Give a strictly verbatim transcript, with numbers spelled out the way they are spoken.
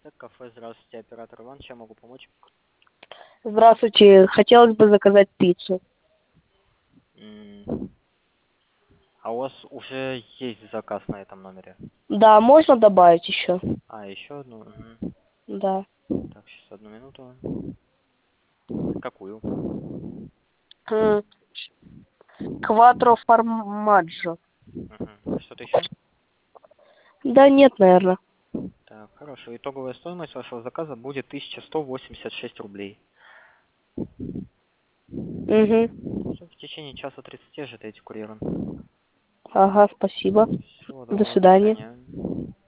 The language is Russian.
Стек кафе, здравствуйте, оператор Иван, чем могу помочь? Здравствуйте, хотелось бы заказать пиццу. М, А у вас уже есть заказ на этом номере? Да, можно добавить еще? А, еще одну? Мгм. Да. Так, сейчас одну минуту. Какую? М, Кватро формаджо. Мгм. Что-то еще? Да нет, наверное. Так, хорошо. Итоговая стоимость вашего заказа будет тысяча сто восемьдесят шесть рублей. Угу. Всё, в течение часа тридцати ожидайте курьера. Ага, спасибо. Всего До доброго, до свидания. свидания.